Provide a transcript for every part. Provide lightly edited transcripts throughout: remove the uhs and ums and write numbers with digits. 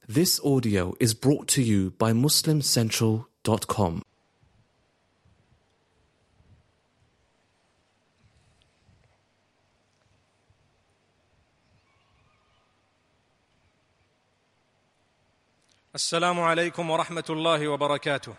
This audio is brought to you by MuslimCentral.com. السلام عليكم ورحمة الله وبركاته.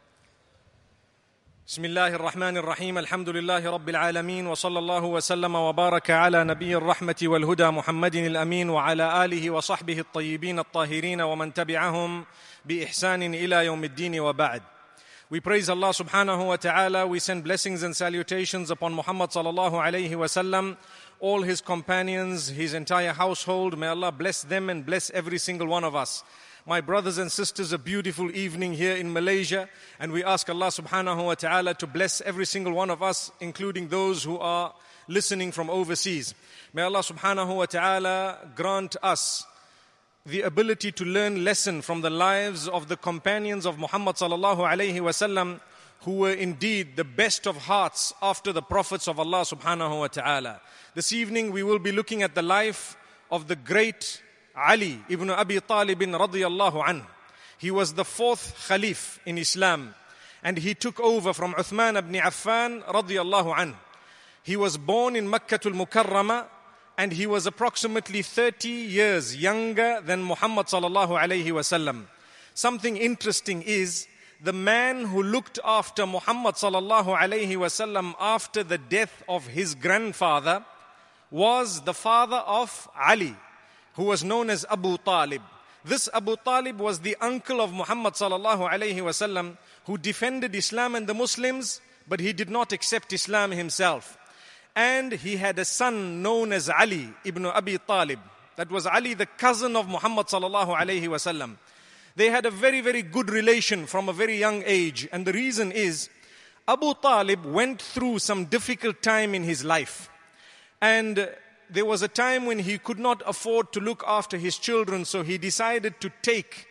بسم الله الرحمن الرحيم. الحمد لله رب العالمين، وصلى الله وسلم وبارك على نبي الرحمة والهدى محمد الأمين وعلى آله وصحبه الطيبين الطاهرين ومن تبعهم بإحسان إلى يوم الدين وبعد. We praise Allah subhanahu wa ta'ala. We send blessings and salutations upon Muhammad sallallahu alayhi wa sallam, all his companions, his entire household. May Allah bless them and bless every single one of us. My brothers and sisters, a beautiful evening here in Malaysia, and we ask Allah subhanahu wa ta'ala to bless every single one of us, including those who are listening from overseas. May Allah subhanahu wa ta'ala grant us the ability to learn lesson from the lives of the companions of Muhammad sallallahu alayhi wa sallam, who were indeed the best of hearts after the prophets of Allah subhanahu wa ta'ala. This evening we will be looking at the life of the great Ali ibn Abi Talib radiyallahu anhu. He was the fourth Khalif in Islam, and he took over from Uthman ibn Affan radiyallahu anhu. He was born in Makkah al-Mukarramah, and he was approximately 30 years younger than Muhammad sallallahu alayhi wasallam. Something interesting is the man who looked after Muhammad sallallahu alayhi wasallam after the death of his grandfather was the father of Ali, who was known as Abu Talib. This Abu Talib was the uncle of Muhammad sallallahu alayhi wasallam, who defended Islam and the Muslims, but he did not accept Islam himself. And he had a son known as Ali ibn Abi Talib. That was Ali, the cousin of Muhammad sallallahu alayhi wasallam. They had a very, very good relation from a very young age. And the reason is, Abu Talib went through some difficult time in his life. And there was a time when he could not afford to look after his children, so he decided to take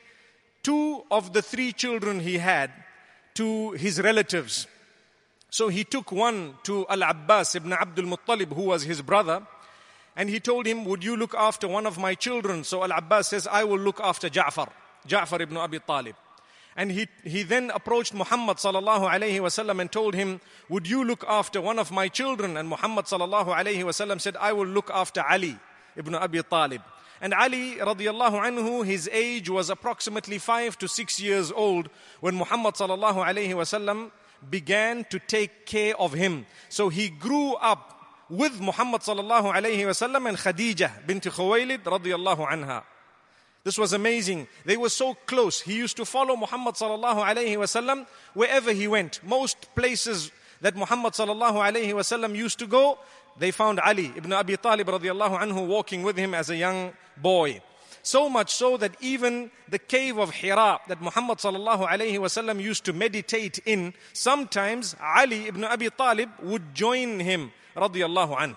2 of the 3 children he had to his relatives. So he took one to Al-Abbas ibn Abdul Muttalib, who was his brother, and he told him, would you look after one of my children? So Al-Abbas says, I will look after Ja'far ibn Abi Talib. And he then approached Muhammad sallallahu alayhi wasallam and told him, would you look after one of my children? And Muhammad sallallahu alayhi wasallam said, I will look after Ali ibn Abi Talib. And Ali radiyallahu anhu, his age was approximately 5 to 6 years old when Muhammad sallallahu alayhi wasallam began to take care of him. So he grew up with Muhammad sallallahu alayhi wasallam and Khadija bint Khuwaylid radiyallahu anha. This was amazing. They were so close. He used to follow Muhammad sallallahu alayhi wasallam wherever he went. Most places that Muhammad sallallahu alayhi wasallam used to go, they found Ali ibn Abi Talib radiyallahu anhu walking with him as a young boy. So much so that even the cave of Hira that Muhammad sallallahu alayhi wasallam used to meditate in, sometimes Ali ibn Abi Talib would join him radiyallahu anhu.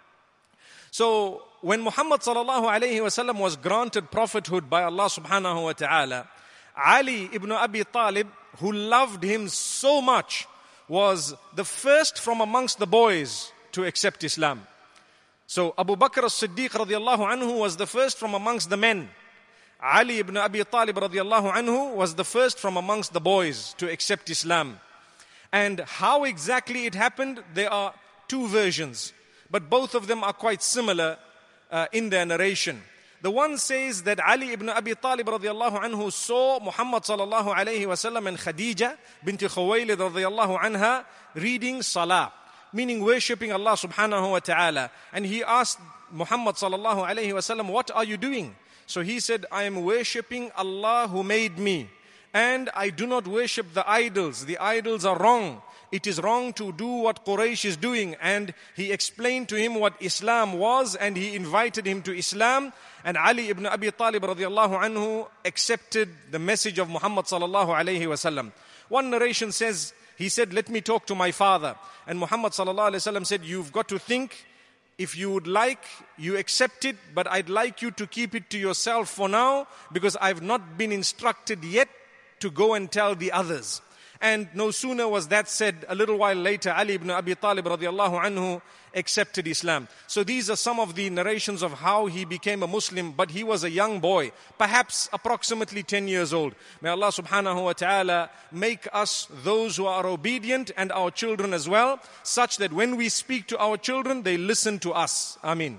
So when Muhammad sallallahu alayhi wasallam was granted prophethood by Allah subhanahu wa ta'ala, Ali ibn Abi Talib, who loved him so much, was the first from amongst the boys to accept Islam. So Abu Bakr as-Siddiq radiyallahu anhu was the first from amongst the men. Ali ibn Abi Talib radiyallahu anhu was the first from amongst the boys to accept Islam. And how exactly it happened, there are 2 versions, but both of them are quite similar in their narration. The one says that Ali ibn Abi Talib radiyallahu anhu saw Muhammad sallallahu alayhi wasallam and Khadija bint Khuwaylid radiyallahu anha reading salah, meaning worshipping Allah subhanahu wa ta'ala. And he asked Muhammad sallallahu alayhi wasallam, what are you doing? So he said, I am worshipping Allah who made me, and I do not worship the idols. The idols are wrong. It is wrong to do what Quraysh is doing. And he explained to him what Islam was, and he invited him to Islam. And Ali ibn Abi Talib radiyallahu anhu accepted the message of Muhammad sallallahu alayhi wasallam. One narration says, he said, let me talk to my father. And Muhammad sallallahu alayhi wasallam said, you've got to think. If you would like, you accept it, but I'd like you to keep it to yourself for now, because I've not been instructed yet to go and tell the others. And no sooner was that said, a little while later, Ali ibn Abi Talib radiallahu anhu accepted Islam. So these are some of the narrations of how he became a Muslim, but he was a young boy, perhaps approximately 10 years old. May Allah subhanahu wa ta'ala make us those who are obedient and our children as well, such that when we speak to our children, they listen to us. Ameen.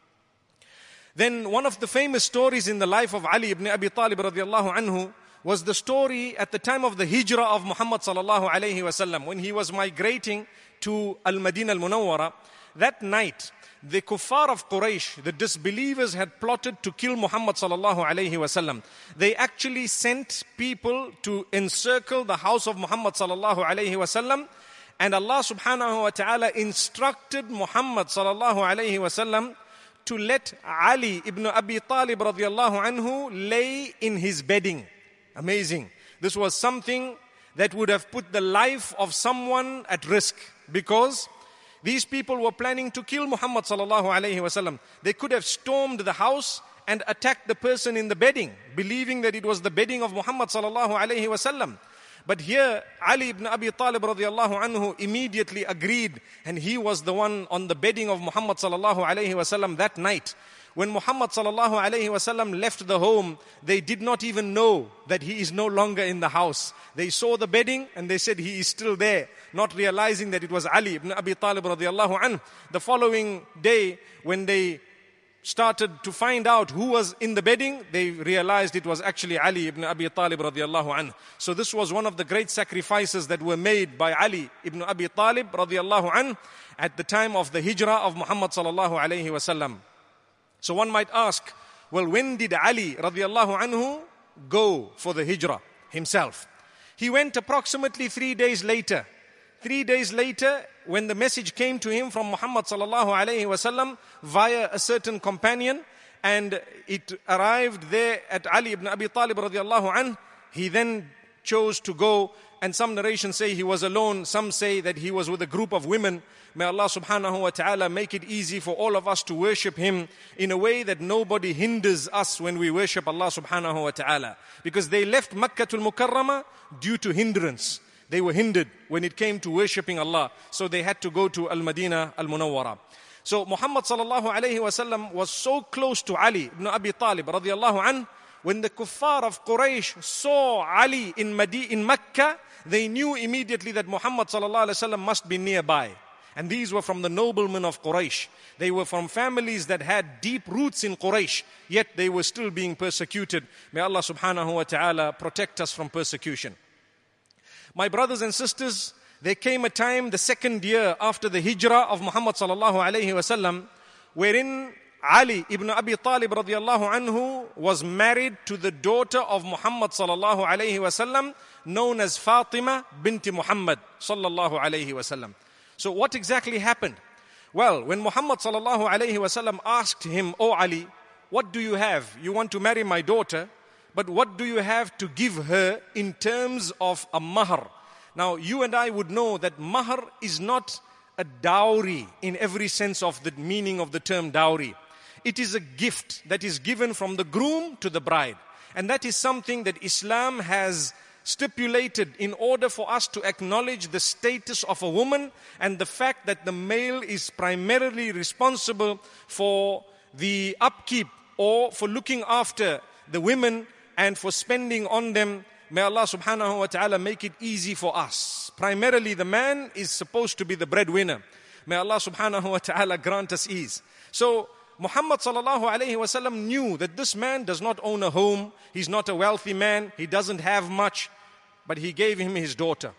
Then one of the famous stories in the life of Ali ibn Abi Talib radiallahu anhu was the story at the time of the hijrah of Muhammad sallallahu alayhi wasallam, when he was migrating to Al-Madinah Al-Munawwara. That night, the kuffar of Quraysh, the disbelievers, had plotted to kill Muhammad sallallahu alayhi wasallam. They actually sent people to encircle the house of Muhammad sallallahu alayhi wasallam, and Allah subhanahu wa ta'ala instructed Muhammad sallallahu alayhi wasallam to let Ali ibn Abi Talib radiallahu anhu lay in his bedding. Amazing. This was something that would have put the life of someone at risk, because these people were planning to kill Muhammad sallallahu alayhi wasallam. They could have stormed the house and attacked the person in the bedding, believing that it was the bedding of Muhammad sallallahu alayhi wasallam. But here, Ali ibn Abi Talib radiallahu anhu immediately agreed, and he was the one on the bedding of Muhammad sallallahu alayhi wasallam that night. When Muhammad sallallahu alayhi wasallam left the home, they did not even know that he is no longer in the house. They saw the bedding and they said he is still there, not realizing that it was Ali ibn Abi Talib radiallahu anhu. The following day, when they started to find out who was in the bedding, they realized it was actually Ali ibn Abi Talib radiallahu anhu. So this was one of the great sacrifices that were made by Ali ibn Abi Talib radiallahu anhu at the time of the hijrah of Muhammad sallallahu alayhi wasallam. So one might ask, well, when did Ali radiallahu anhu go for the hijrah himself? He went approximately 3 days later. 3 days later, when the message came to him from Muhammad sallallahu alayhi wasallam via a certain companion, and it arrived there at Ali ibn Abi Talib radiallahu anhu, he then chose to go. And some narrations say he was alone. Some say that he was with a group of women. May Allah subhanahu wa ta'ala make it easy for all of us to worship Him in a way that nobody hinders us when we worship Allah subhanahu wa ta'ala. Because they left Makkatul Mukarramah due to hindrance. They were hindered when it came to worshipping Allah. So they had to go to Al-Madinah Al-Munawwara. So Muhammad sallallahu alayhi wa sallam was so close to Ali ibn Abi Talib radiallahu anhu. When the kuffar of Quraysh saw Ali in Mecca, they knew immediately that Muhammad sallallahu alayhi wa sallam must be nearby. And these were from the noblemen of Quraysh. They were from families that had deep roots in Quraysh, yet they were still being persecuted. May Allah subhanahu wa ta'ala protect us from persecution. My brothers and sisters, there came a time, the second year after the hijrah of Muhammad sallallahu alayhi wa sallam, wherein Ali ibn Abi Talib radiallahu anhu was married to the daughter of Muhammad sallallahu alayhi wa sallam, known as Fatima binti Muhammad sallallahu alayhi wa sallam. So what exactly happened? Well, when Muhammad sallallahu alayhi wa sallam asked him, "O Ali, what do you have? You want to marry my daughter, but what do you have to give her in terms of a mahr?" Now, you and I would know that mahr is not a dowry in every sense of the meaning of the term dowry. It is a gift that is given from the groom to the bride. And that is something that Islam has stipulated in order for us to acknowledge the status of a woman and the fact that the male is primarily responsible for the upkeep or for looking after the women and for spending on them. May Allah subhanahu wa ta'ala make it easy for us. Primarily the man is supposed to be the breadwinner. May Allah subhanahu wa ta'ala grant us ease. So Muhammad sallallahu alayhi wa sallam knew that this man does not own a home, he's not a wealthy man, he doesn't have much, but he gave him his daughter.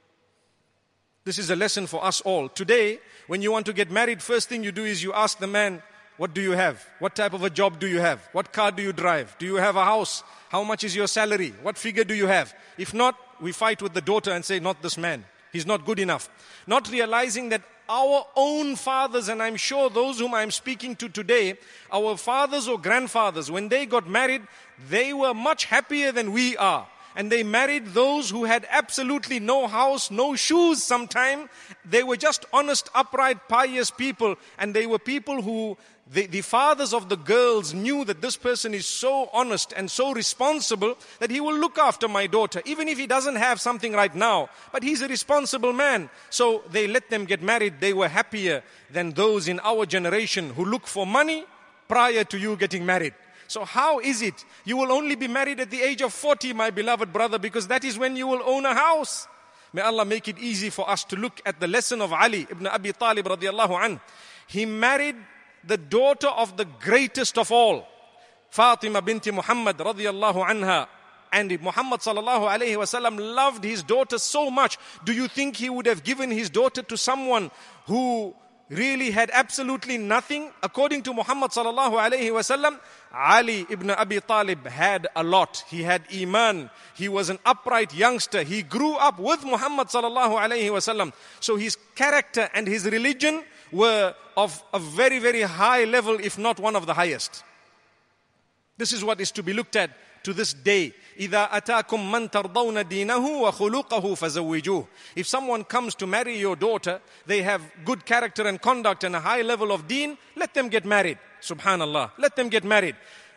This is a lesson for us all. Today, when you want to get married, first thing you do is you ask the man, what do you have? What type of a job do you have? What car do you drive? Do you have a house? How much is your salary? What figure do you have? If not, we fight with the daughter and say, not this man. He's not good enough. Not realizing that our own fathers, and I'm sure those whom I'm speaking to today, our fathers or grandfathers, when they got married, they were much happier than we are. And they married those who had absolutely no house, no shoes sometime. They were just honest, upright, pious people. And they were people who The fathers of the girls knew that this person is so honest and so responsible that he will look after my daughter, even if he doesn't have something right now. But he's a responsible man. So they let them get married. They were happier than those in our generation who look for money prior to you getting married. So how is it? You will only be married at the age of 40, my beloved brother, because that is when you will own a house. May Allah make it easy for us to look at the lesson of Ali ibn Abi Talib radiallahu anhu. He married the daughter of the greatest of all, Fatima binti Muhammad radiyallahu anha. And Muhammad sallallahu alayhi wasallam loved his daughter so much. Do you think he would have given his daughter to someone who really had absolutely nothing? According to Muhammad sallallahu alayhi wasallam, Ali ibn Abi Talib had a lot. He had iman. He was an upright youngster. He grew up with Muhammad sallallahu alayhi wasallam. So his character and his religion were of a very, very high level, if not one of the highest. This is what is to be looked at to this day. إِذَا أَتَاكُمْ مَنْ تَرْضَوْنَ دِينَهُ وَخُلُقَهُ فَزَوِّجُوهُ. If someone comes to marry your daughter, they have good character and conduct and a high level of deen, let them get married. Subhanallah. Let them get married.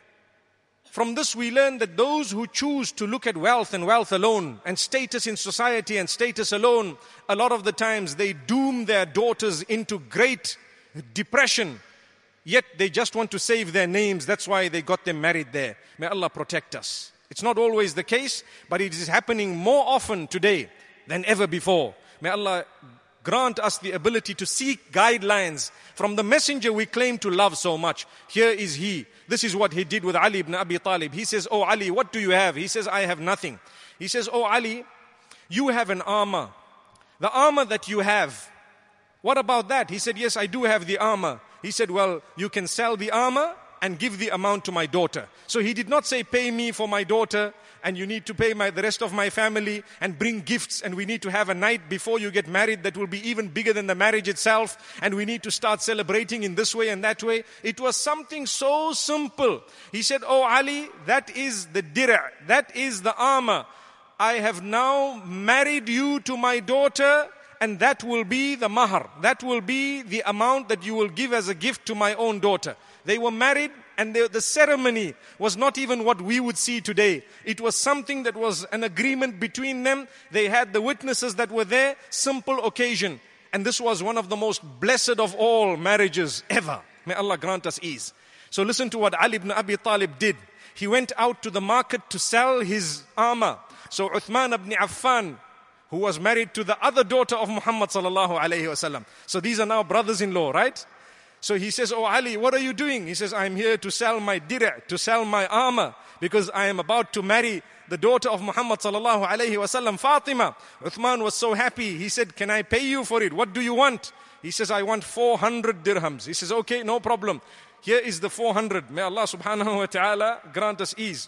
From this we learn that those who choose to look at wealth and wealth alone and status in society and status alone, a lot of the times they doom their daughters into great depression. Yet they just want to save their names. That's why they got them married there. May Allah protect us. It's not always the case, but it is happening more often today than ever before. May Allah grant us the ability to seek guidelines from the messenger we claim to love so much. Here is he. This is what he did with Ali ibn Abi Talib. He says, "Oh Ali, what do you have?" He says, "I have nothing." He says, "Oh Ali, you have an armor. The armor that you have, what about that?" He said, "Yes, I do have the armor." He said, "Well, you can sell the armor and give the amount to my daughter." So he did not say, "Pay me for my daughter and you need to pay the rest of my family and bring gifts and we need to have a night before you get married that will be even bigger than the marriage itself and we need to start celebrating in this way and that way." It was something so simple. He said, "Oh Ali, that is the dir', that is the armor. I have now married you to my daughter, and that will be the mahar. That will be the amount that you will give as a gift to my own daughter." They were married, and the ceremony was not even what we would see today. It was something that was an agreement between them. They had the witnesses that were there, simple occasion. And this was one of the most blessed of all marriages ever. May Allah grant us ease. So listen to what Ali ibn Abi Talib did. He went out to the market to sell his armor. So Uthman ibn Affan, who was married to the other daughter of Muhammad sallallahu alayhi wasallam. So these are now brothers-in-law, right? So he says, "Oh Ali, what are you doing?" He says, "I'm here to sell my dir', to sell my armor, because I am about to marry the daughter of Muhammad sallallahu alayhi wasallam, Fatima." Uthman was so happy. He said, "Can I pay you for it? What do you want?" He says, "I want 400 dirhams. He says, "Okay, no problem. Here is the 400. May Allah subhanahu wa ta'ala grant us ease."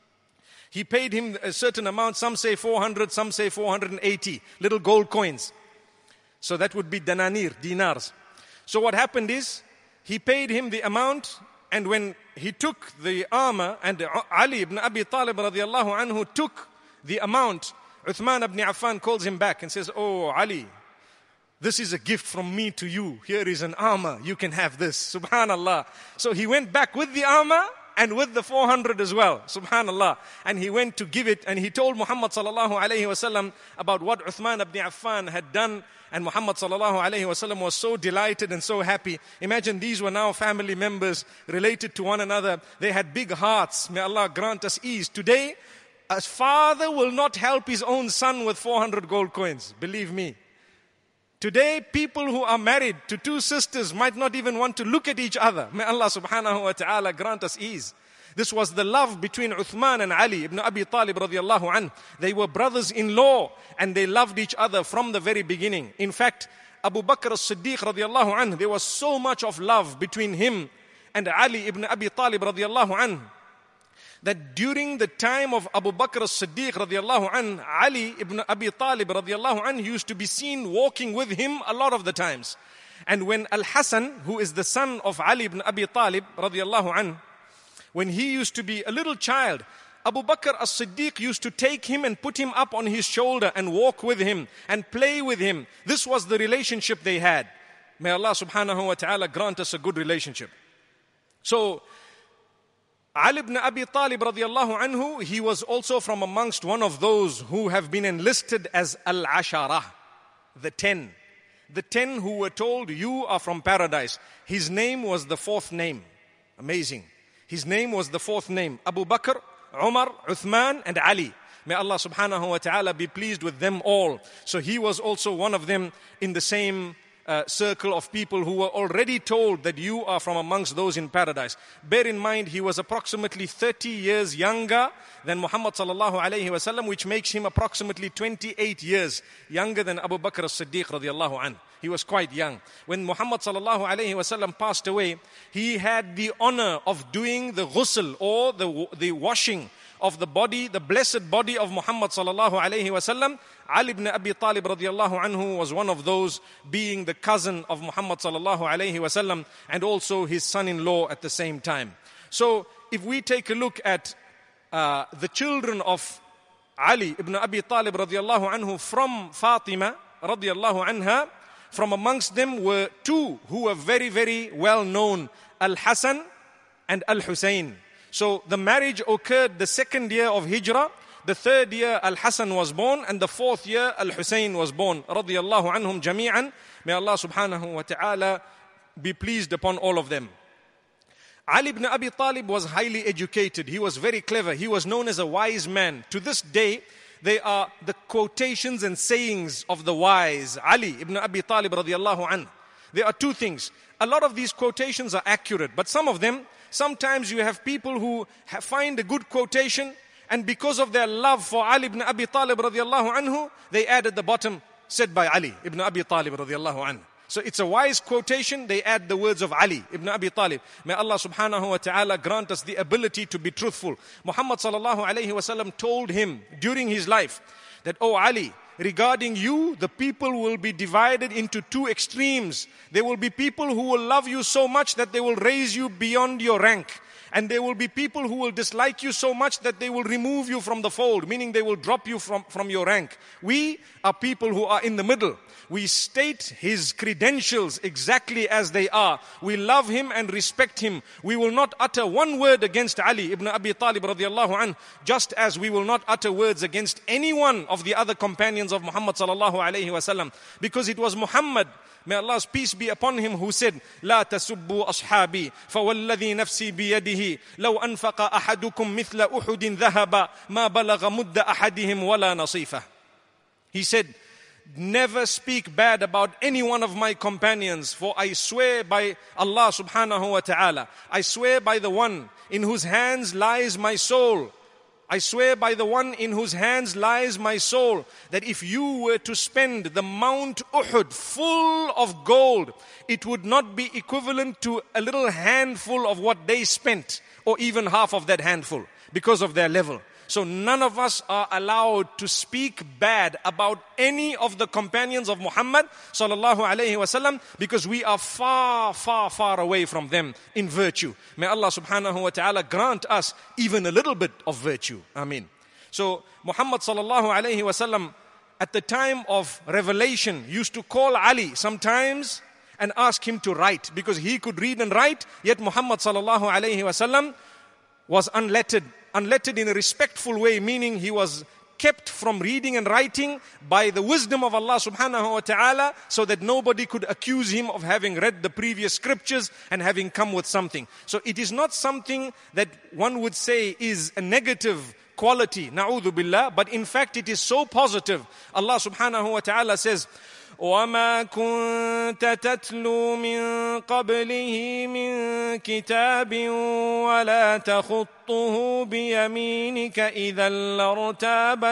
He paid him a certain amount. Some say 400, some say 480 little gold coins. So that would be dinars. So what happened is, he paid him the amount, and when he took the armor, and Ali ibn Abi Talib radiallahu anhu took the amount, Uthman ibn Affan calls him back and says, "Oh Ali, this is a gift from me to you. Here is an armor. You can have this." Subhanallah. So he went back with the armor and with the 400 as well. Subhanallah. And he went to give it, and he told Muhammad sallallahu alayhi wasallam about what Uthman ibn Affan had done. And Muhammad sallallahu alayhi wasallam was so delighted and so happy. Imagine, these were now family members related to one another. They had big hearts. May Allah grant us ease. Today, a father will not help his own son with 400 gold coins. Believe me. Today, people who are married to two sisters might not even want to look at each other. May Allah subhanahu wa ta'ala grant us ease. This was the love between Uthman and Ali ibn Abi Talib radiallahu anhu. They were brothers-in-law and they loved each other from the very beginning. In fact, Abu Bakr as-Siddiq radiallahu anhu, there was so much of love between him and Ali ibn Abi Talib radiallahu anhu, that during the time of Abu Bakr as-Siddiq radiallahu anhu, Ali ibn Abi Talib radiallahu anhu used to be seen walking with him a lot of the times. And when Al-Hasan, who is the son of Ali ibn Abi Talib radiallahu anhu, when he used to be a little child, Abu Bakr as-Siddiq used to take him and put him up on his shoulder and walk with him and play with him. This was the relationship they had. May Allah subhanahu wa ta'ala grant us a good relationship. So, Ali ibn Abi Talib radiallahu anhu, he was also from amongst one of those who have been enlisted as Al-Ashara, the 10. The 10 who were told, you are from paradise. His name was the fourth name. Amazing. His name was the fourth name. Abu Bakr, Umar, Uthman and Ali. May Allah subhanahu wa ta'ala be pleased with them all. So he was also one of them in the same circle of people who were already told that you are from amongst those in paradise. Bear in mind, he was approximately 30 years younger than Muhammad sallallahu alayhi wasallam, which makes him approximately 28 years younger than Abu Bakr as-Siddiq radiallahu anhu. He was quite young. When Muhammad sallallahu alayhi wasallam passed away, he had the honor of doing the ghusl, or the washing of the body, the blessed body of Muhammad sallallahu alayhi wasallam. Ali ibn Abi Talib radiallahu anhu was one of those, being the cousin of Muhammad sallallahu alayhi wasallam and also his son-in-law at the same time. So if we take a look at the children of Ali ibn Abi Talib radiallahu anhu from Fatima radiallahu anha, from amongst them were two who were very, very well known, Al-Hasan and Al-Husayn. So the marriage occurred the second year of Hijrah. The third year Al-Hasan was born, and the fourth year Al-Husayn was born. Radiyallahu anhum jami'an. May Allah subhanahu wa ta'ala be pleased upon all of them. Ali ibn Abi Talib was highly educated. He was very clever. He was known as a wise man. To this day, they are the quotations and sayings of the wise. Ali ibn Abi Talib radiyallahu anhu. There are two things. A lot of these quotations are accurate, but some of them, sometimes you have people who find a good quotation, and because of their love for Ali ibn Abi Talib radiallahu anhu, they add at the bottom, said by Ali ibn Abi Talib radiallahu anhu. So it's a wise quotation, they add the words of Ali ibn Abi Talib. May Allah subhanahu wa ta'ala grant us the ability to be truthful. Muhammad sallallahu alayhi wasallam told him during his life that, "Oh Ali, regarding you, the people will be divided into two extremes. There will be people who will love you so much that they will raise you beyond your rank. And there will be people who will dislike you so much that they will remove you from the fold, meaning they will drop you from your rank. We are people who are in the middle. We state his credentials exactly as they are. We love him and respect him. We will not utter one word against Ali ibn Abi Talib radiallahu anhu, just as we will not utter words against any one of the other companions of Muhammad sallallahu alayhi wasallam. Because it was Muhammad, may Allah's peace be upon him, who said, لا تسبوا أصحابي فوالذي نفسي بيده لو أنفق أحدكم مثل أحد ذهبا ما بلغ مد أحدهم ولا نصيفه. He said, never speak bad about any one of my companions, for I swear by Allah subhanahu wa ta'ala, I swear by the one in whose hands lies my soul, I swear by the one in whose hands lies my soul, that if you were to spend the Mount Uhud full of gold, it would not be equivalent to a little handful of what they spent, or even half of that handful, because of their level. So none of us are allowed to speak bad about any of the companions of Muhammad sallallahu alayhi wasallam, because we are far, far, far away from them in virtue. May Allah subhanahu wa ta'ala grant us even a little bit of virtue. Ameen. So Muhammad sallallahu alayhi wasallam at the time of revelation used to call Ali sometimes and ask him to write, because he could read and write, yet Muhammad sallallahu alayhi wasallam was unlettered in a respectful way, meaning he was kept from reading and writing by the wisdom of Allah subhanahu wa ta'ala, so that nobody could accuse him of having read the previous scriptures and having come with something. So it is not something that one would say is a negative quality, na'udhu billah, but in fact it is so positive. Allah subhanahu wa ta'ala says, وَمَا كُنْتَ تَتْلُو مِنْ قَبْلِهِ مِنْ كِتَابٍ وَلَا تَخُطُّهُ بِيَمِينِكَ إِذًا لَارْتَابَ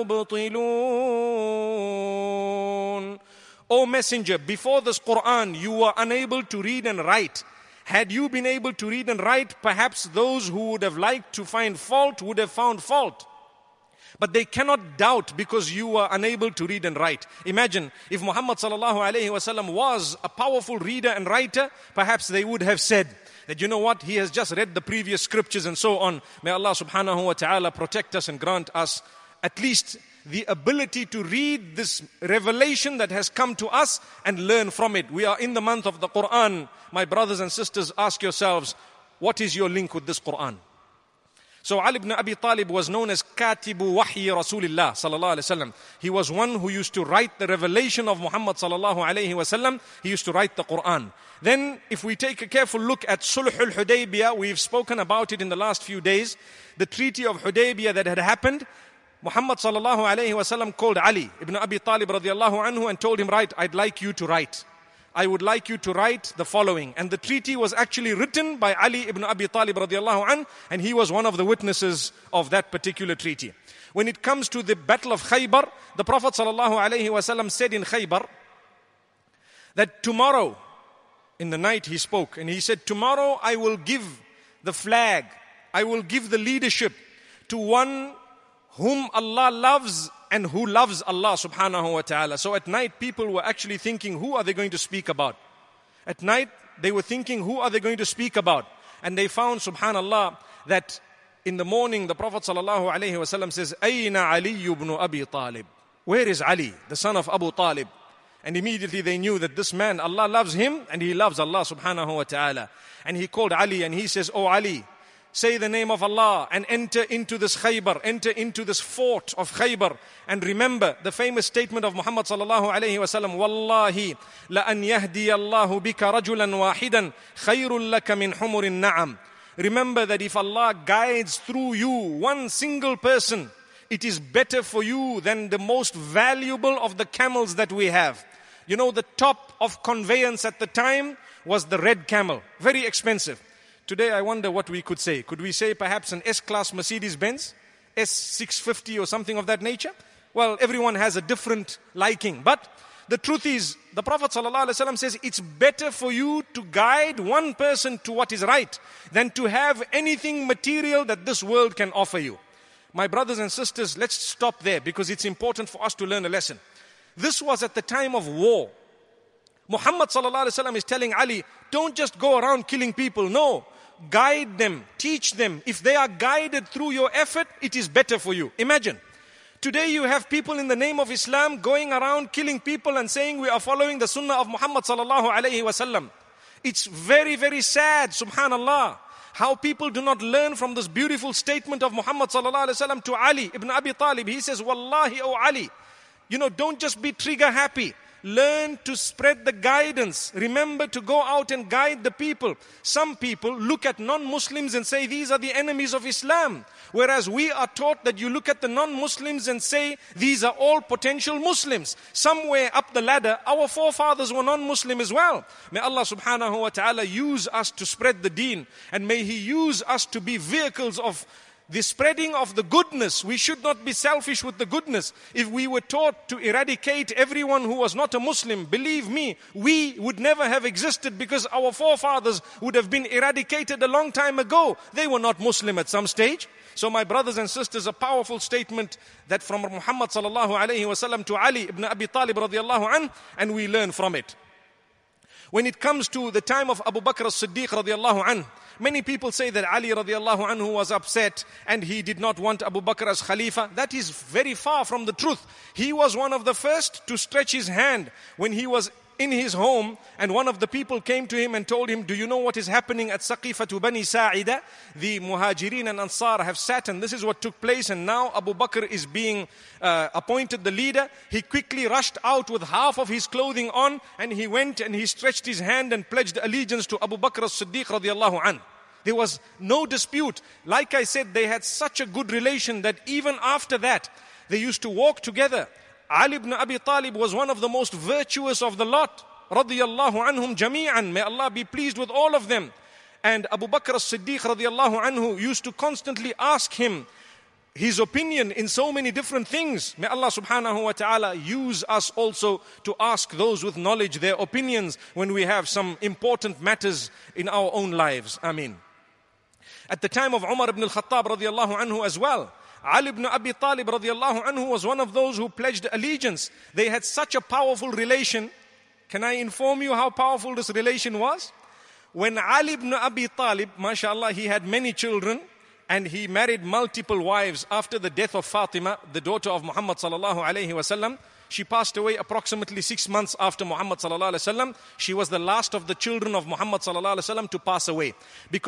الْمُبْطِلُونَ. O Messenger, before this Quran, you were unable to read and write. Had you been able to read and write, perhaps those who would have liked to find fault would have found fault. But they cannot doubt because you were unable to read and write. Imagine if Muhammad sallallahu alayhi wasallam was a powerful reader and writer, perhaps they would have said that, you know what, he has just read the previous scriptures and so on. May Allah subhanahu wa ta'ala protect us and grant us at least the ability to read this revelation that has come to us and learn from it. We are in the month of the Quran. My brothers and sisters, ask yourselves, what is your link with this Quran? So Ali ibn Abi Talib was known as Katibu Wahyi Rasulillah sallallahu alaihi wasallam. He was one who used to write the revelation of Muhammad sallallahu alaihi wasallam. He used to write the Quran. Then if we take a careful look at Sulh al-Hudaybiyah, we've spoken about it in the last few days. The treaty of Hudaybiyah that had happened, Muhammad sallallahu alaihi wasallam called Ali ibn Abi Talib radiyallahu anhu and told him, right, I'd like you to write. I would like you to write the following. And the treaty was actually written by Ali ibn Abi Talib radiallahu anh, and he was one of the witnesses of that particular treaty. When it comes to the battle of Khaybar, the Prophet sallallahu alaihi wasallam said in Khaybar that tomorrow, in the night he spoke, and he said, tomorrow I will give the flag, I will give the leadership to one whom Allah loves and who loves Allah subhanahu wa ta'ala. So at night people were actually thinking, who are they going to speak about? At night they were thinking, who are they going to speak about? And they found, subhanallah, that in the morning the Prophet sallallahu alaihi wasallam says, Ayna Ali ibn Abi Talib? Where is Ali, the son of Abu Talib? And immediately they knew that this man, Allah loves him and he loves Allah subhanahu wa ta'ala. And he called Ali and he says, oh Ali, say the name of Allah and enter into this Khaybar, enter into this fort of Khaybar. And remember the famous statement of Muhammad sallallahu alayhi wa sallam, Wallahi la an yahdi Allahu bika rajulan wahidan khayrun laka min humurin na'am. Remember that if Allah guides through you one single person, it is better for you than the most valuable of the camels that we have. You know, the top of conveyance at the time was the red camel, very expensive. Today I wonder what we could say. Could we say perhaps an S-Class Mercedes-Benz, S650 or something of that nature? Well, everyone has a different liking. But the truth is, the Prophet ﷺ says, it's better for you to guide one person to what is right than to have anything material that this world can offer you. My brothers and sisters, let's stop there because it's important for us to learn a lesson. This was at the time of war. Muhammad ﷺ is telling Ali, don't just go around killing people. No, guide them, teach them. If they are guided through your effort, it is better for you. Imagine, today you have people in the name of Islam going around killing people and saying we are following the sunnah of Muhammad ﷺ. It's very, very sad, subhanallah, how people do not learn from this beautiful statement of Muhammad ﷺ to Ali ibn Abi Talib. He says, Wallahi, O Ali, don't just be trigger happy. Learn to spread the guidance. Remember to go out and guide the people. Some people look at non-Muslims and say these are the enemies of Islam. Whereas we are taught that you look at the non-Muslims and say these are all potential Muslims. Somewhere up the ladder, our forefathers were non-Muslim as well. May Allah subhanahu wa ta'ala use us to spread the deen. And may He use us to be vehicles of the spreading of the goodness. We should not be selfish with the goodness. If we were taught to eradicate everyone who was not a Muslim, believe me, we would never have existed because our forefathers would have been eradicated a long time ago. They were not Muslim at some stage. So my brothers and sisters, a powerful statement that from Muhammad sallallahu alayhi wa sallam to Ali ibn Abi Talib radiyallahu anh, and we learn from it. When it comes to the time of Abu Bakr as-Siddiq radiyallahu anh, many people say that Ali radiallahu anhu was upset and he did not want Abu Bakr as Khalifa. That is very far from the truth. He was one of the first to stretch his hand when he was in his home and one of the people came to him and told him, do you know what is happening at Saqifatu Bani Sa'ida? The Muhajirin and Ansar have sat and this is what took place, and now Abu Bakr is being appointed the leader. He quickly rushed out with half of his clothing on and he went and he stretched his hand and pledged allegiance to Abu Bakr as-Siddiq radiallahu anhu. There was no dispute. Like I said, they had such a good relation that even after that, they used to walk together. Ali ibn Abi Talib was one of the most virtuous of the lot. Radiyallahu anhum jami'an. May Allah be pleased with all of them. And Abu Bakr as-Siddiq radiyallahu anhu used to constantly ask him his opinion in so many different things. May Allah subhanahu wa ta'ala use us also to ask those with knowledge their opinions when we have some important matters in our own lives. Ameen. At the time of Umar ibn al-Khattab radiyallahu anhu as well, Ali ibn Abi Talib radiyallahu anhu was one of those who pledged allegiance. They had such a powerful relation. Can I inform you how powerful this relation was? When Ali ibn Abi Talib, mashallah, he had many children and he married multiple wives after the death of Fatima, the daughter of Muhammad sallallahu alayhi wasallam. She passed away approximately 6 months after Muhammad sallallahu alayhi wasallam. She was the last of the children of Muhammad sallallahu alayhi wasallam to pass away. Because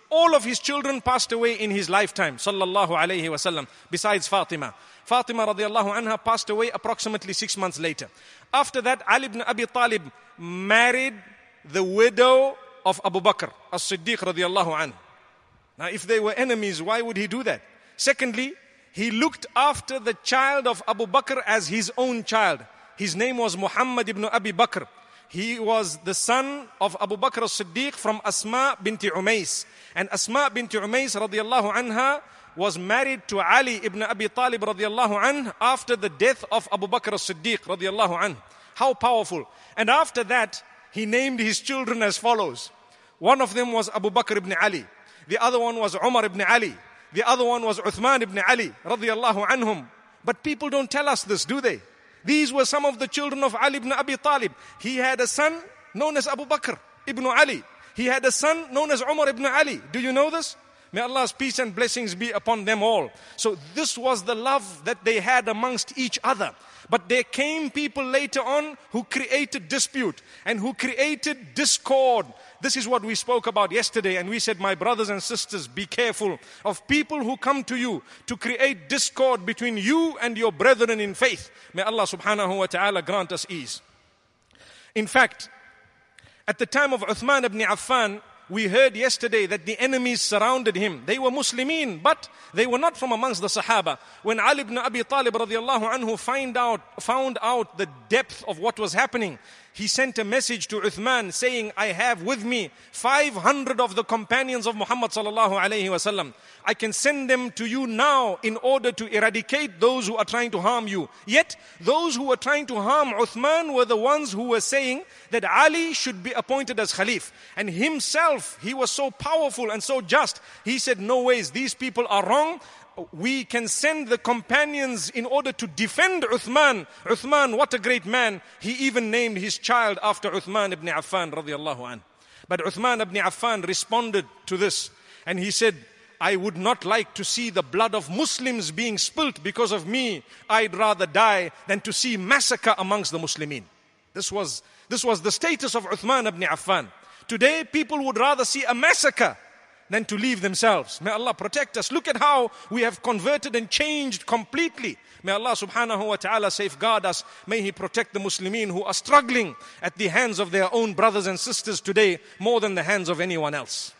All of his children passed away in his lifetime, sallallahu alayhi wasallam, besides Fatima. Fatima radiallahu anha passed away approximately 6 months later. After that, Ali ibn Abi Talib married the widow of Abu Bakr, as-Siddiq radiallahu anhu. Now, if they were enemies, why would he do that? Secondly, he looked after the child of Abu Bakr as his own child. His name was Muhammad ibn Abi Bakr. He was the son of Abu Bakr as-Siddiq from Asma binti Umays. And Asma binti Umays radiallahu anha was married to Ali ibn Abi Talib radiallahu anh after the death of Abu Bakr as-Siddiq radiallahu anh. How powerful. And after that, he named his children as follows. One of them was Abu Bakr ibn Ali. The other one was Umar ibn Ali. The other one was Uthman ibn Ali radiallahu anhum. But people don't tell us this, do they? These were some of the children of Ali ibn Abi Talib. He had a son known as Abu Bakr ibn Ali. He had a son known as Umar ibn Ali. Do you know this? May Allah's peace and blessings be upon them all. So this was the love that they had amongst each other. But there came people later on who created dispute and who created discord. This is what we spoke about yesterday, and we said, my brothers and sisters, be careful of people who come to you to create discord between you and your brethren in faith. May Allah subhanahu wa ta'ala grant us ease. In fact, at the time of Uthman ibn Affan, we heard yesterday that the enemies surrounded him. They were Muslimin, but they were not from amongst the Sahaba. When Ali ibn Abi Talib radiallahu anhu found out the depth of what was happening, he sent a message to Uthman saying, I have with me 500 of the companions of Muhammad sallallahu alayhi wasallam. I can send them to you now in order to eradicate those who are trying to harm you. Yet, those who were trying to harm Uthman were the ones who were saying that Ali should be appointed as Khalif. And himself, he was so powerful and so just. He said, no ways, these people are wrong. We can send the companions in order to defend Uthman. Uthman, what a great man. He even named his child after Uthman ibn Affan radiallahu anh. But Uthman ibn Affan responded to this. And he said, I would not like to see the blood of Muslims being spilt because of me. I'd rather die than to see massacre amongst the Muslimin. This was the status of Uthman ibn Affan. Today, people would rather see a massacre than to leave themselves. May Allah protect us. Look at how we have converted and changed completely. May Allah subhanahu wa ta'ala safeguard us. May He protect the Muslimin who are struggling at the hands of their own brothers and sisters today more than the hands of anyone else.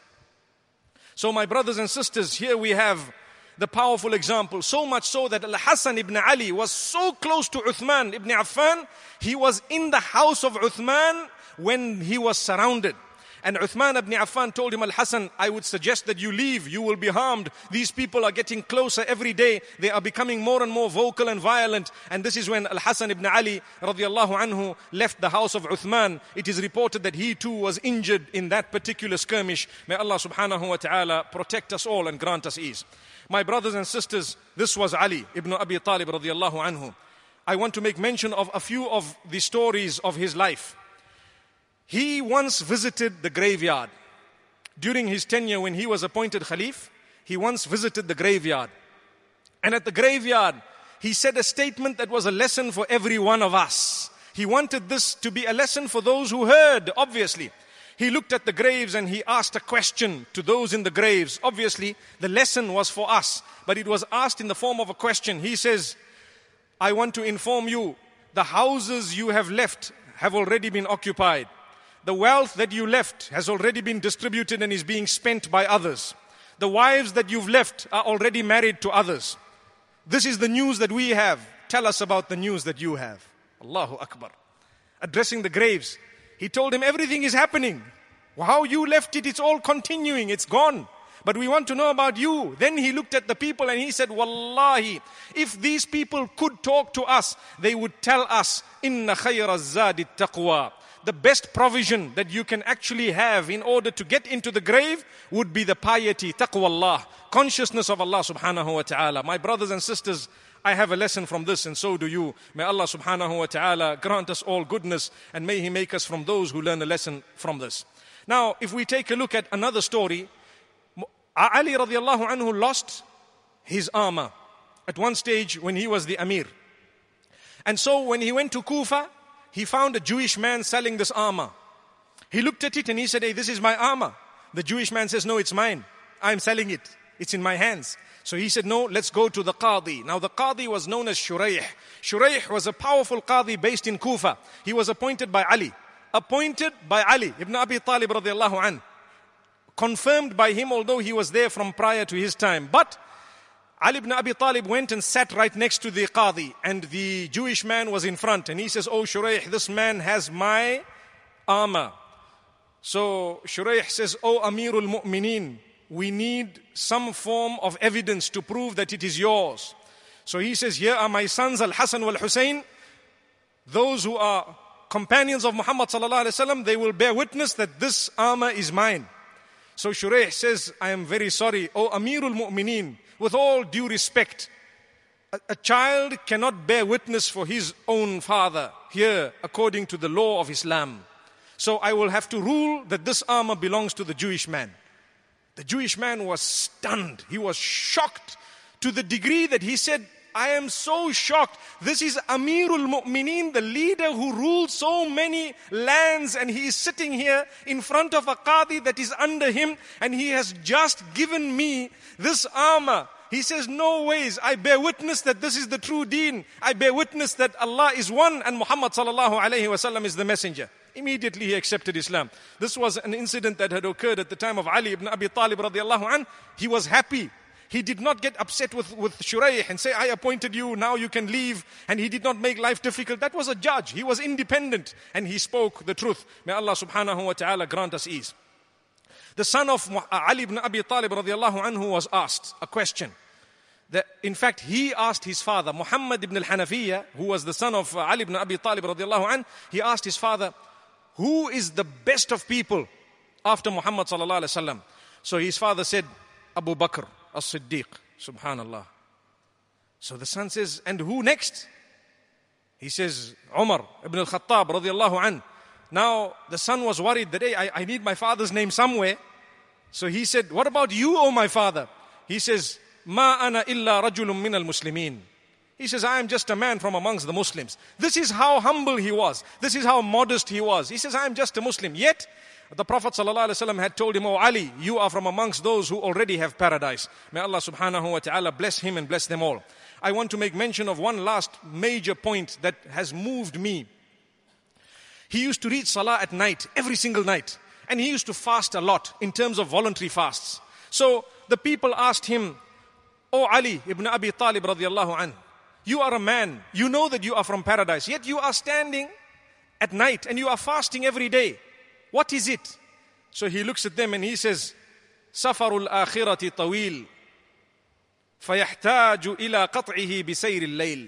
So my brothers and sisters, here we have the powerful example. So much so that Al-Hasan ibn Ali was so close to Uthman ibn Affan. He was in the house of Uthman when he was surrounded. And Uthman ibn Affan told him, Al-Hasan, I would suggest that you leave. You will be harmed. These people are getting closer every day. They are becoming more and more vocal and violent. And this is when Al-Hasan ibn Ali radiallahu anhu left the house of Uthman. It is reported that he too was injured in that particular skirmish. May Allah subhanahu wa ta'ala protect us all and grant us ease. My brothers and sisters, this was Ali ibn Abi Talib radiallahu anhu. I want to make mention of a few of the stories of his life. He once visited the graveyard. During his tenure when he was appointed Khalif, he once visited the graveyard. And at the graveyard, he said a statement that was a lesson for every one of us. He wanted this to be a lesson for those who heard, obviously. He looked at the graves and he asked a question to those in the graves. Obviously, the lesson was for us, but it was asked in the form of a question. He says, I want to inform you, the houses you have left have already been occupied. The wealth that you left has already been distributed and is being spent by others. The wives that you've left are already married to others. This is the news that we have. Tell us about the news that you have. Allahu Akbar. Addressing the graves, he told him everything is happening. How you left it, it's all continuing, it's gone. But we want to know about you. Then he looked at the people and he said, Wallahi, if these people could talk to us, they would tell us, Inna khayra zadi taqwa. The best provision that you can actually have in order to get into the grave would be the piety, taqwa Allah, consciousness of Allah subhanahu wa ta'ala. My brothers and sisters, I have a lesson from this and so do you. May Allah subhanahu wa ta'ala grant us all goodness and may He make us from those who learn a lesson from this. Now, if we take a look at another story, Ali radiallahu anhu lost his armor at one stage when he was the Amir. And so when he went to Kufa, he found a Jewish man selling this armor. He looked at it and he said, hey, this is my armor. The Jewish man says, no, it's mine. I'm selling it. It's in my hands. So he said, no, let's go to the Qadi. Now the Qadi was known as Shuraih. Shuraih was a powerful Qadi based in Kufa. He was appointed by Ali. Appointed by Ali ibn Abi Talib radiallahu anh. Confirmed by him, although he was there from prior to his time. But Ali ibn Abi Talib went and sat right next to the Qadi, and the Jewish man was in front, and he says, oh Shuraih, this man has my armor. So Shuraih says, oh Amirul Mu'mineen, we need some form of evidence to prove that it is yours. So he says, here are my sons Al-Hasan wal-Hussein, those who are companions of Muhammad sallallahu alaihi wasallam, they will bear witness that this armor is mine. So Shuraih says, I am very sorry, oh Amirul Mu'mineen, with all due respect, a child cannot bear witness for his own father here according to the law of Islam. So I will have to rule that this armor belongs to the Jewish man. The Jewish man was stunned. He was shocked to the degree that he said, I am so shocked. This is Amirul Mu'mineen, the leader who rules so many lands, and he is sitting here in front of a Qadi that is under him, and he has just given me this armor. He says, no ways, I bear witness that this is the true deen. I bear witness that Allah is one and Muhammad sallallahu alayhi wasallam is the messenger. Immediately he accepted Islam. This was an incident that had occurred at the time of Ali ibn Abi Talib radiallahu anh. He was happy. He did not get upset with Shuraih and say, I appointed you, now you can leave. And he did not make life difficult. That was a judge. He was independent and he spoke the truth. May Allah subhanahu wa ta'ala grant us ease. The son of Ali ibn Abi Talib radiallahu anhu was asked a question. In fact, he asked his father, Muhammad ibn al-Hanafiya, who was the son of Ali ibn Abi Talib radiallahu anhu, he asked his father, who is the best of people after Muhammad sallallahu alaihi wasallam? So his father said, Abu Bakr as-Siddiq, subhanallah. So the son says, and who next? He says, Umar ibn al-Khattab radiallahu anhu. Now the son was worried that, hey, I need my father's name somewhere. So he said, what about you, O my father? He says, Ma ana illa rajulun min al-Muslimin. He says, I am just a man from amongst the Muslims. This is how humble he was. This is how modest he was. He says, I am just a Muslim. Yet, the Prophet ﷺ had told him, oh Ali, you are from amongst those who already have paradise. May Allah subhanahu wa ta'ala bless him and bless them all. I want to make mention of one last major point that has moved me. He used to read salah at night, every single night. And he used to fast a lot in terms of voluntary fasts. So the people asked him, oh Ali ibn Abi Talib radiallahu anhu, you are a man, you know that you are from paradise, yet you are standing at night and you are fasting every day. What is it? So he looks at them and he says, Safarul akhirati tawil, fayahtaju ila qat'ihi bisayr al-layl.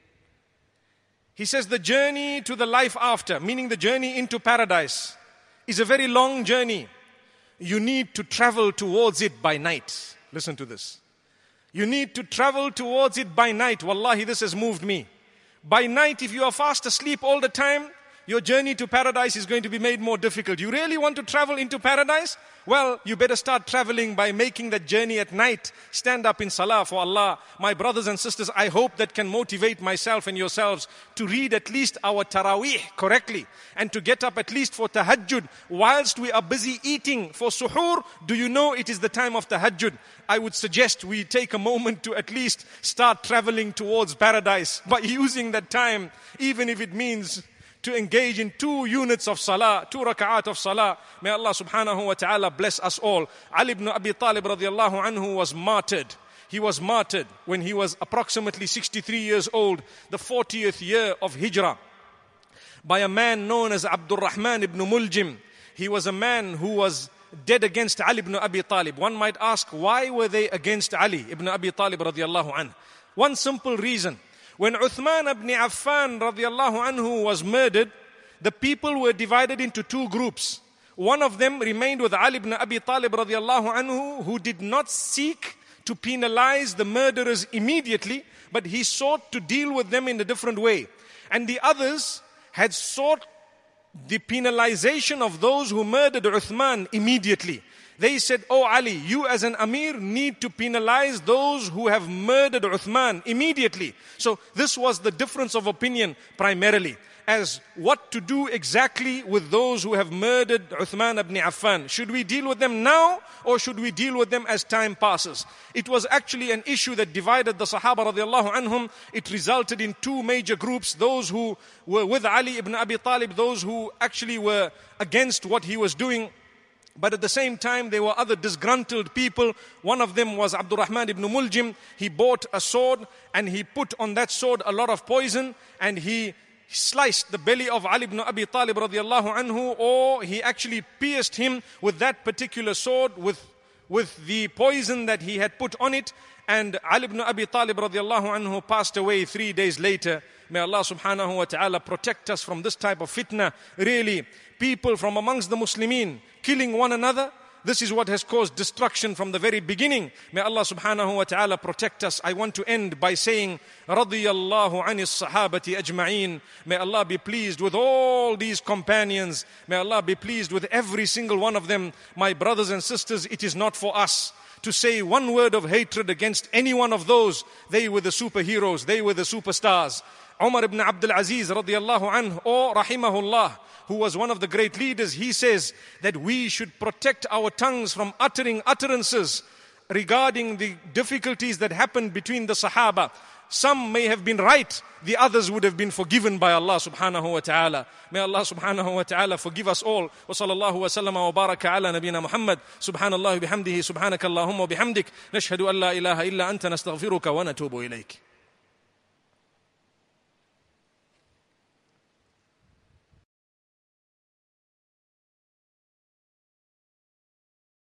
He says the journey to the life after, meaning the journey into paradise, is a very long journey. You need to travel towards it by night. Listen to this. You need to travel towards it by night. Wallahi, this has moved me. By night, if you are fast asleep all the time, your journey to paradise is going to be made more difficult. You really want to travel into paradise? Well, you better start traveling by making that journey at night. Stand up in salah for Allah. My brothers and sisters, I hope that can motivate myself and yourselves to read at least our taraweeh correctly and to get up at least for tahajjud. Whilst we are busy eating for suhoor, do you know it is the time of tahajjud? I would suggest we take a moment to at least start traveling towards paradise by using that time, even if it means to engage in 2 units of salah, 2 raka'at of salah. May Allah subhanahu wa ta'ala bless us all. Ali ibn Abi Talib radiallahu anhu was martyred. He was martyred when he was approximately 63 years old, the 40th year of Hijrah, by a man known as Abdul Rahman ibn Muljim. He was a man who was dead against Ali ibn Abi Talib. One might ask, why were they against Ali ibn Abi Talib radiallahu anhu? One simple reason. When Uthman ibn Affan radiallahu anhu was murdered, the people were divided into 2 groups. One of them remained with Ali ibn Abi Talib radiallahu anhu, who did not seek to penalize the murderers immediately, but he sought to deal with them in a different way. And the others had sought the penalization of those who murdered Uthman immediately. They said, oh Ali, you as an Amir need to penalize those who have murdered Uthman immediately. So this was the difference of opinion primarily. as what to do exactly with those who have murdered Uthman ibn Affan. Should we deal with them now or should we deal with them as time passes? It was actually an issue that divided the Sahaba radiallahu anhum. It resulted in two major groups, those who were with Ali ibn Abi Talib, those who actually were against what he was doing. But at the same time, there were other disgruntled people. One of them was Abdurrahman ibn Muljim. He bought a sword and he put on that sword a lot of poison and he sliced the belly of Ali ibn Abi Talib radiallahu anhu, or he actually pierced him with that particular sword with the poison that he had put on it. And Ali ibn Abi Talib radiallahu anhu passed away 3 days later. May Allah subhanahu wa ta'ala protect us from this type of fitna. Really, people from amongst the Muslimin killing one another, this is what has caused destruction from the very beginning. May Allah subhanahu wa ta'ala protect us. I want to end by saying, radiyallahu anis sahabati ajma'een. May Allah be pleased with all these companions. May Allah be pleased with every single one of them. My brothers and sisters, it is not for us to say one word of hatred against any one of those. They were the superheroes, they were the superstars. Umar ibn Abdul Aziz radiallahu anhu, or rahimahullah, who was one of the great leaders, he says that we should protect our tongues from uttering utterances regarding the difficulties that happened between the Sahaba. Some may have been right, the others would have been forgiven by Allah subhanahu wa ta'ala. May Allah subhanahu wa ta'ala forgive us all. Wa sallallahu wa sallama wa baraka ala nabina Muhammad. Subhanallah bihamdihi, subhanakallahumma wa bihamdik. Nashhadu an la ilaha illa anta nastaghfiruka wa natubu ilayk.